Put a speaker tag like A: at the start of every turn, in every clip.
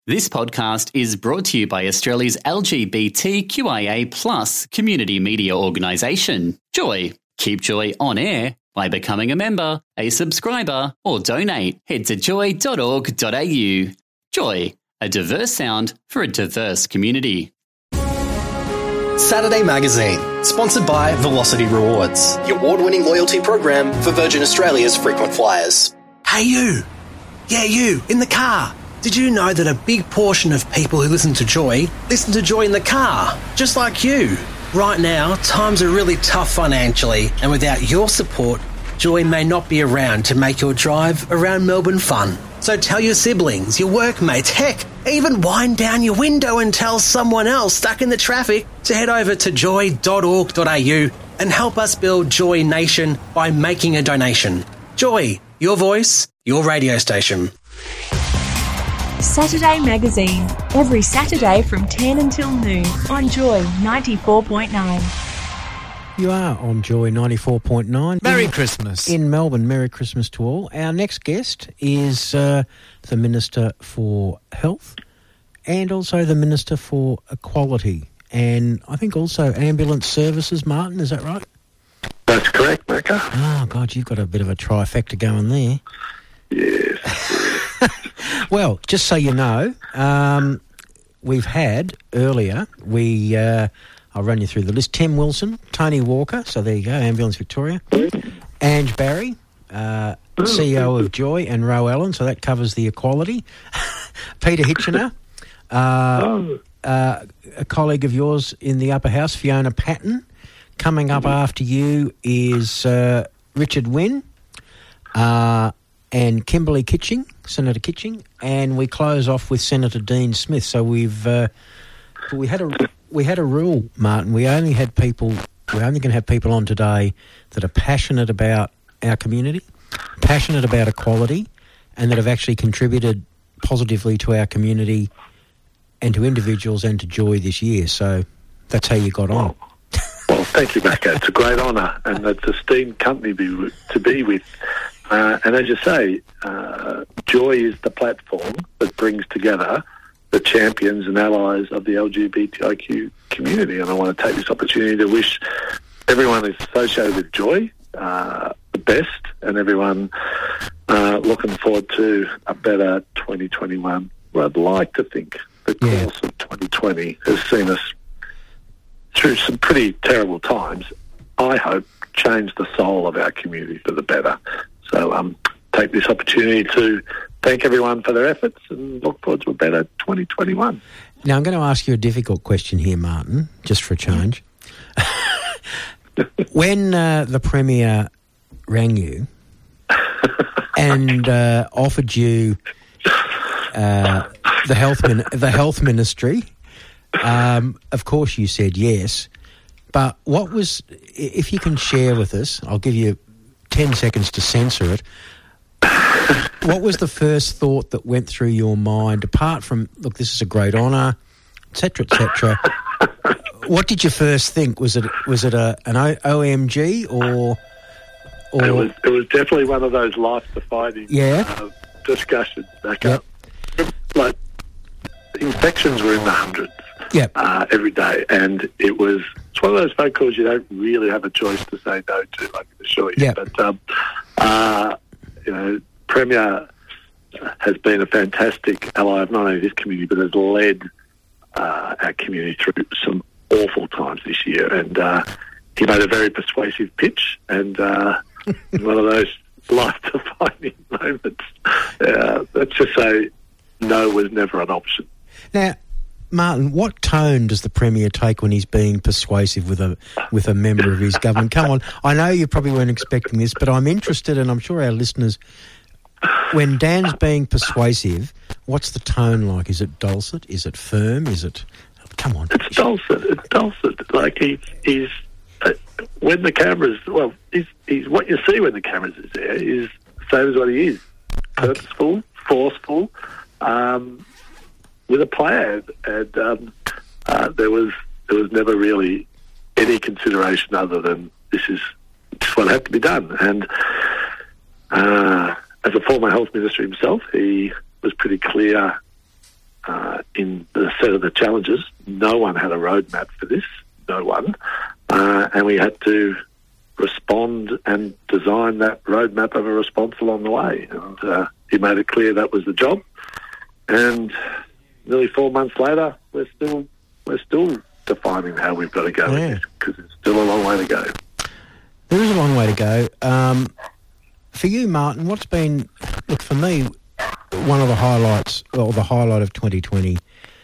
A: This podcast is brought to you by Australia's LGBTQIA+ community media organisation, Joy. Keep Joy on air by becoming a member, a subscriber, or donate. Head to joy.org.au. Joy, a diverse sound for a diverse community.
B: Saturday Magazine, sponsored by Velocity Rewards, the award-winning loyalty program for Virgin Australia's frequent flyers.
C: Hey you! Yeah, you, in the car. Did you know that a big portion of people who listen to Joy in the car, just like you? Right now, times are really tough financially, and without your support, Joy may not be around to make your drive around Melbourne fun. So tell your siblings, your workmates, heck, even wind down your window and tell someone else stuck in the traffic to head over to joy.org.au and help us build Joy Nation by making a donation. Joy, your voice, your radio station.
D: Saturday Magazine, every Saturday from 10 until noon on Joy 94.9.
E: You are on Joy 94.9.
F: Merry Christmas.
E: In Melbourne, Merry Christmas to all. Our next guest is the Minister for Health and also the Minister for Equality and I think also ambulance services. Martin, is that right?
G: That's correct, Macca.
E: Oh, God, you've got a bit of a trifecta going there.
G: Yes.
E: Well, just so you know, we've had earlier, I'll run you through the list, Tim Wilson, Tony Walker, so there you go, Ambulance Victoria, Ange Barry, CEO of Joy, and Ro Allen, so that covers the equality, Peter Hitchener, a colleague of yours in the upper house, Fiona Patton. Coming up after you is Richard Wynne, and Kimberly Kitching, Senator Kitching, and we close off with Senator Dean Smith. So we had a rule, Martin. We're only going to have people on today that are passionate about our community, passionate about equality, and that have actually contributed positively to our community and to individuals and to Joy this year. So that's how you got on.
G: Well, thank you, Macca. It's a great honour, and it's an esteemed company to be with. And as you say, Joy is the platform that brings together the champions and allies of the LGBTIQ community. And I want to take this opportunity to wish everyone who's associated with Joy the best, and everyone looking forward to a better 2021. Well, I'd like to think the course of 2020 has seen us through some pretty terrible times. I hope change the soul of our community for the better. So take this opportunity to thank everyone for their efforts and look forward to a better 2021.
E: Now, I'm going to ask you a difficult question here, Martin, just for a change. When the Premier rang you and offered you the health ministry, of course you said yes. But what was, if you can share with us, I'll give you 10 seconds to censor it. What was the first thought that went through your mind, apart from, look, this is a great honour, etc., etc.? What did you first think? Was it an OMG or?
G: It was definitely one of those life-defining discussions. Yep. Like, infections were in the hundreds every day, and it's one of those phone calls you don't really have a choice to say no to, I can assure you. Yep. But, Premier has been a fantastic ally of not only this community, but has led our community through some awful times this year. And he made a very persuasive pitch, and one of those life-defining moments. Let's just say no was never an option.
E: Now, Martin, what tone does the Premier take when he's being persuasive with a member of his government? Come on, I know you probably weren't expecting this, but I'm interested, and I'm sure our listeners, when Dan's being persuasive, what's the tone like? Is it dulcet? Is it firm? Is it... Come on.
G: It's dulcet. Like he's when the cameras... Well, he's what you see when the cameras is there is the same as what he is. Purposeful, forceful, with a plan, and there was never really any consideration other than this is what had to be done. And as a former health minister himself, he was pretty clear set of the challenges. No one had a roadmap for this, no one. And we had to respond and design that roadmap of a response along the way. And he made it clear that was the job. And nearly 4 months later, we're still defining how we've got to go with this, because it's still a long way to go.
E: There is a long way to go. For you, Martin, what's been, look, for me, one of the highlights, or the highlight of 2020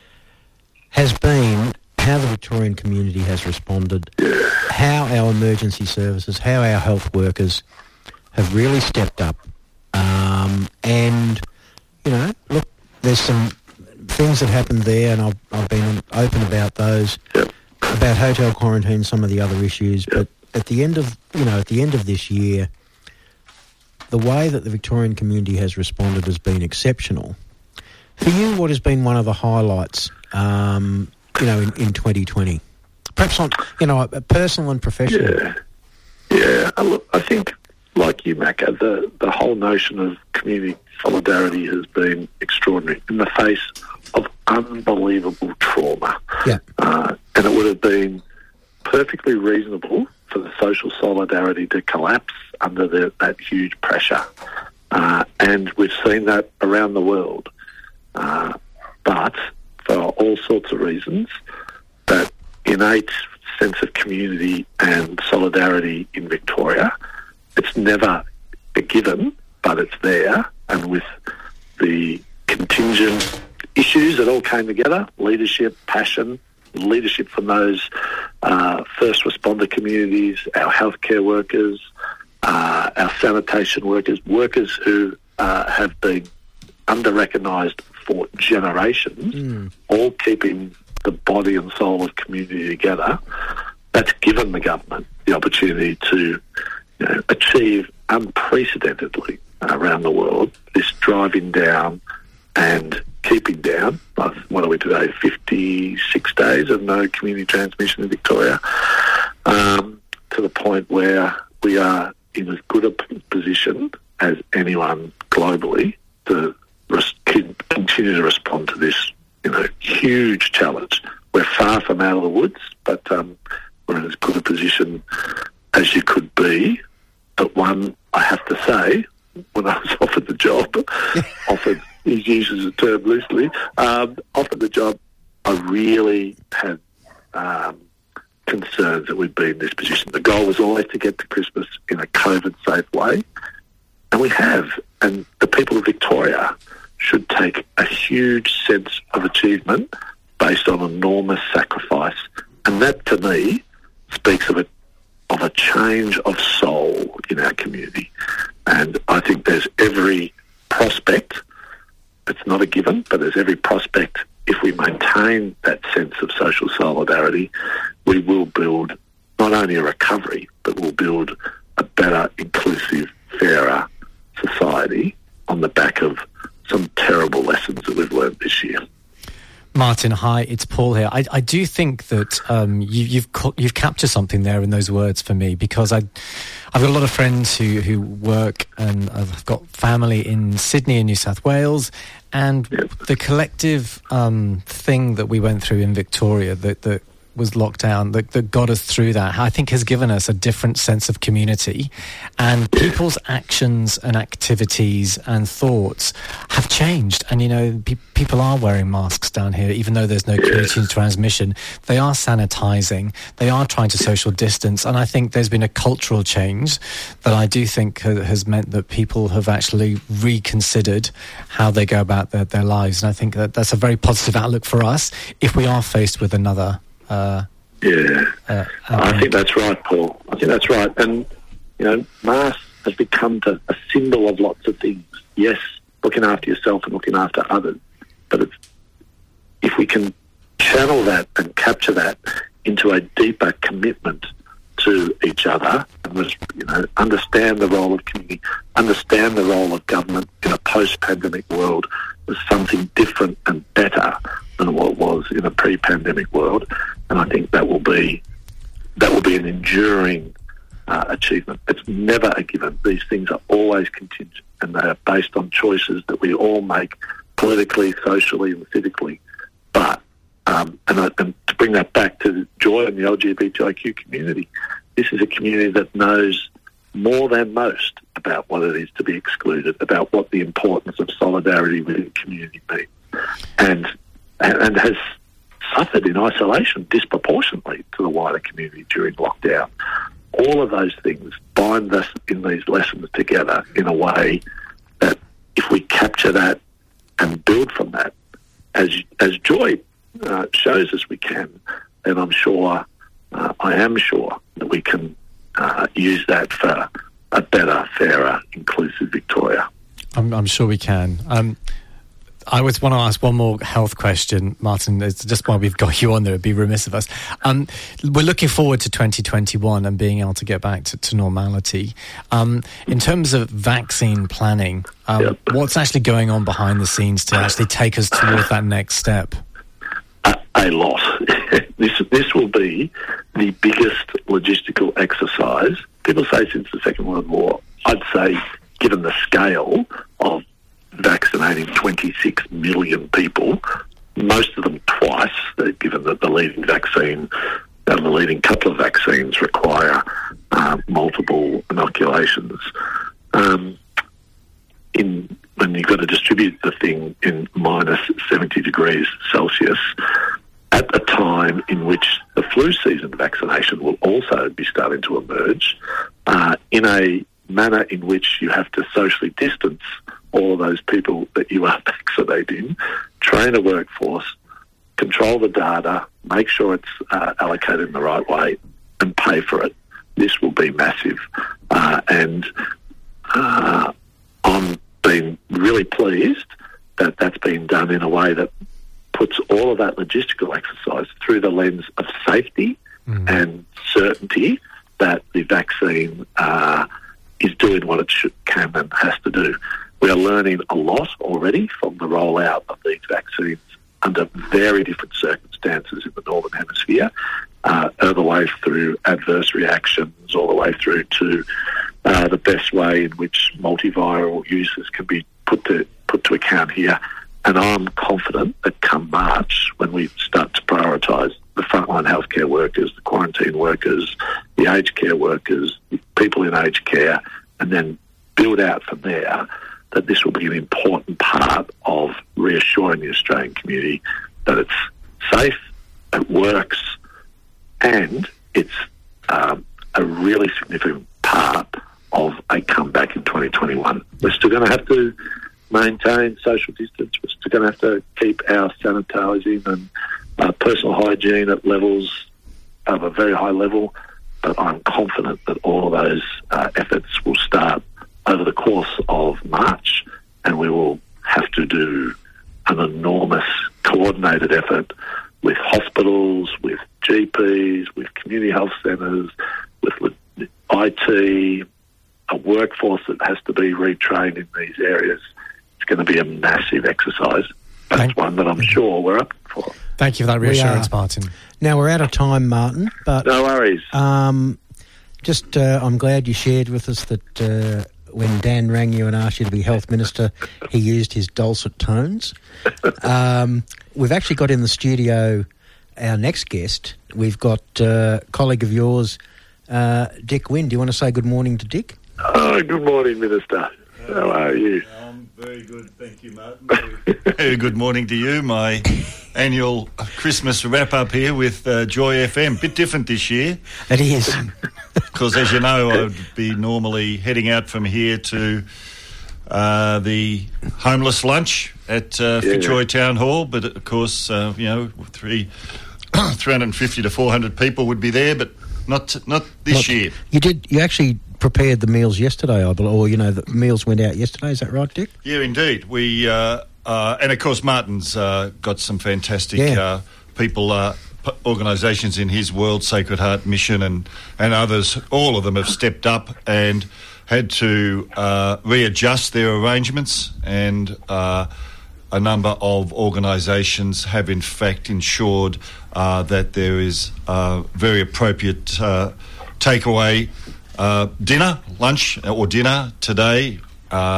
E: has been how the Victorian community has responded, how our emergency services, how our health workers have really stepped up. And, you know, look, there's some things that happened there, and I've been open about those, about hotel quarantine, some of the other issues, but at the end of this year, the way that the Victorian community has responded has been exceptional. For you, what has been one of the highlights, in 2020? Perhaps on, personal and professional.
G: Yeah. Look, I think, like you, Macca, the whole notion of community solidarity has been extraordinary in the face of unbelievable trauma. Yeah. And it would have been perfectly reasonable for the social solidarity to collapse under that huge pressure. And we've seen that around the world. But for all sorts of reasons, that innate sense of community and solidarity in Victoria, it's never a given, but it's there. And with the contingent issues that all came together, leadership, passion, leadership from those first responder communities, our healthcare workers, our sanitation workers who have been under-recognised for generations, all keeping the body and soul of community together, that's given the government the opportunity to achieve unprecedentedly around the world this driving down and keeping down, what are we today, 56 days of no community transmission in Victoria, to the point where we are in as good a position as anyone globally to continue to respond to this, huge challenge. We're far from out of the woods, but we're in as good a position as you could be. But one, I have to say, when I was offered the job, he uses the term loosely, offered the job, I really had concerns that we'd be in this position. The goal was always to get to Christmas in a COVID-safe way, and we have. And the people of Victoria should take a huge sense of achievement based on enormous sacrifice. And that, to me, speaks of a change of soul in our community. And I think there's every prospect, it's not a given, but there's every prospect, if we maintain that sense of social solidarity, we will build not only a recovery, but we'll build a better, inclusive, fairer society on the back of some terrible lessons that we've learned this year.
F: Martin, hi, it's Paul here. I do think that you've captured something there in those words for me, because I've got a lot of friends who work, and I've got family in Sydney and New South Wales, and the collective thing that we went through in Victoria that was lockdown, that got us through that, I think has given us a different sense of community, and people's actions and activities and thoughts have changed. And people are wearing masks down here, even though there's no community transmission. They are sanitising, they are trying to social distance, and I think there's been a cultural change that I do think has meant that people have actually reconsidered how they go about their lives. And I think that's a very positive outlook for us if we are faced with another
G: I think that's right, Paul. I think that's right. And, mask has become a symbol of lots of things. Yes, looking after yourself and looking after others. But if we can channel that and capture that into a deeper commitment to each other, and understand the role of community, understand the role of government in a post-pandemic world as something different and better than what it was in a pre-pandemic world, and I think that will be an enduring achievement. It's never a given. These things are always contingent, and they are based on choices that we all make politically, socially, and civically. But And to bring that back to Joy and the LGBTIQ community, this is a community that knows more than most about what it is to be excluded, about what the importance of solidarity within the community means, and has suffered in isolation disproportionately to the wider community during lockdown. All of those things bind us in these lessons together in a way that if we capture that and build from that, as Joy shows us we can, then I'm sure, I am sure that we can use that for a better, fairer, inclusive Victoria.
F: I'm sure we can. I always want to ask one more health question, Martin. It's just while we've got you on there, it'd be remiss of us. We're looking forward to 2021 and being able to get back to normality. In terms of vaccine planning, what's actually going on behind the scenes to actually take us towards that next step?
G: A lot. This will be the biggest logistical exercise, people say, since the Second World War. I'd say, given the scale of vaccinating 26 million people, most of them twice, given that the leading vaccine and the leading couple of vaccines require multiple inoculations. When you've got to distribute the thing in minus 70 degrees Celsius, at the time in which the flu season vaccination will also be starting to emerge, in a manner in which you have to socially distance all of those people that you are vaccinating, train a workforce, control the data, make sure it's allocated in the right way, and pay for it. This will be massive. And I'm been really pleased that that's been done in a way that puts all of that logistical exercise through the lens of safety and certainty that the vaccine is doing what it can and has to do. We are learning a lot already from the rollout of these vaccines under very different circumstances in the Northern Hemisphere, all the way through adverse reactions, all the way through to the best way in which multiviral uses can be put to account here. And I'm confident that come March, when we start to prioritise the frontline healthcare workers, the quarantine workers, the aged care workers, the people in aged care, and then build out from there, that this will be an important part of reassuring the Australian community that it's safe, it works, and it's a really significant part of a comeback in 2021. We're still going to have to maintain social distance. We're still going to have to keep our sanitising and personal hygiene at levels of a very high level, but I'm confident that all of those efforts will start over the course of March, and we will have to do an enormous coordinated effort with hospitals, with GPs, with community health centres, with IT, a workforce that has to be retrained in these areas. It's going to be a massive exercise, but it's one that I'm sure we're up for.
F: Thank you for that reassurance, Martin.
E: Now, we're out of time, Martin, but...
G: No worries.
E: I'm glad you shared with us that when Dan rang you and asked you to be Health Minister, he used his dulcet tones. We've actually got in the studio our next guest. We've got a colleague of yours, Dick Wynne. Do you want to say good morning to Dick?
G: Oh, good morning, Minister. How are you?
H: I'm very good, thank you, Martin. Very good morning to you. My annual Christmas wrap-up here with Joy FM. Bit different this year.
E: It is.
H: Because, as you know, I would be normally heading out from here to the homeless lunch at Fitzroy Town Hall. But, of course, 350 to 400 people would be there, but not this year.
E: You actually prepared the meals yesterday, I believe, or, the meals went out yesterday. Is that right, Dick?
H: Yeah, indeed. We, and of course, Martin's got some fantastic people, organisations in his world, Sacred Heart Mission and others. All of them have stepped up and had to readjust their arrangements, and a number of organisations have in fact ensured that there is very appropriate takeaway dinner today,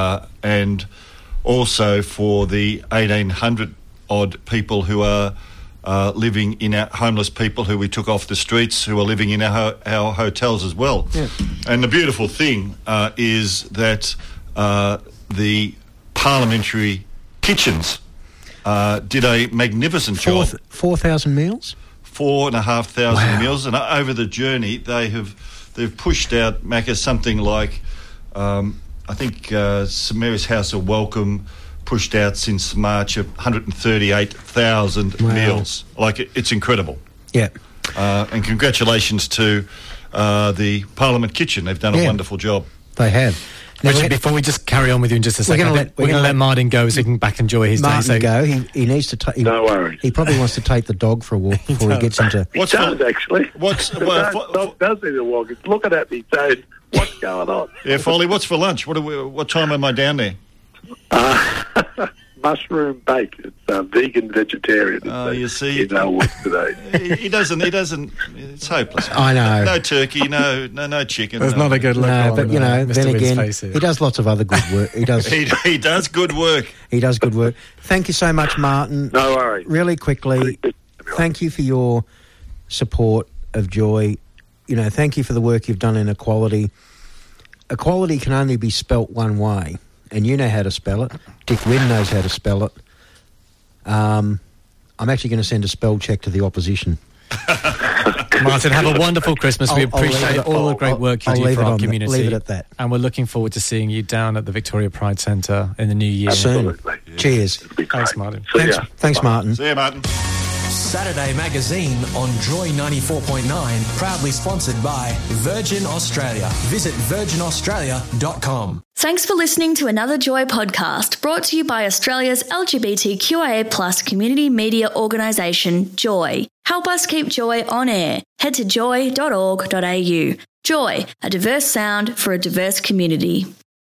H: and also for the 1,800 odd people who are living in our homeless people who we took off the streets, who are living in our hotels as well.
E: Yeah.
H: And the beautiful thing is that the parliamentary kitchens did a magnificent job.
E: 4,000 meals?
H: 4,500 meals, and over the journey they've pushed out, Macca, something like I think St Mary's House of Welcome pushed out since March 138,000 meals. Like it's incredible.
E: Yeah.
H: And congratulations to the Parliament Kitchen. They've done a wonderful job.
E: They have. Now,
F: Richard, before we just carry on with you in just a second, we're going to let Martin go so he can back enjoy his
E: Martin
F: day.
E: Go. He needs to take.
G: No worries.
E: He probably wants to take the dog for a walk before he gets into.
G: He does, actually.
H: Dog
G: does need a walk. He's looking at me saying, what's going on?
H: Yeah, Foley, what's for lunch? What time am I down there?
G: Mushroom bake. It's vegan, vegetarian.
H: You see,
G: today.
H: He doesn't. It's hopeless.
E: I know.
H: No turkey, no chicken.
F: There's not a good look.
E: No, but
F: Mr.
E: then again,
F: Winn's face
E: he does lots of other good work. He does.
H: he does good work.
E: He does good work. Thank you so much, Martin.
G: No worries.
E: Really quickly, thank you for your support of Joy. Thank you for the work you've done in equality. Equality can only be spelt one way, and you know how to spell it. Dick Wynn knows how to spell it. I'm actually going to send a spell check to the opposition.
F: Martin, have a wonderful Christmas. We appreciate all the great work you do for our community.
E: Leave it at that.
F: And we're looking forward to seeing you down at the Victoria Pride Centre in the new year.
E: Soon. Cheers.
F: Thanks, Martin.
E: Thanks, Martin.
H: See you, Martin.
B: Saturday Magazine on Joy 94.9, proudly sponsored by Virgin Australia. Visit virginaustralia.com.
I: Thanks for listening to another Joy podcast brought to you by Australia's LGBTQIA+ community media organisation, Joy. Help us keep Joy on air. Head to joy.org.au. Joy, a diverse sound for a diverse community.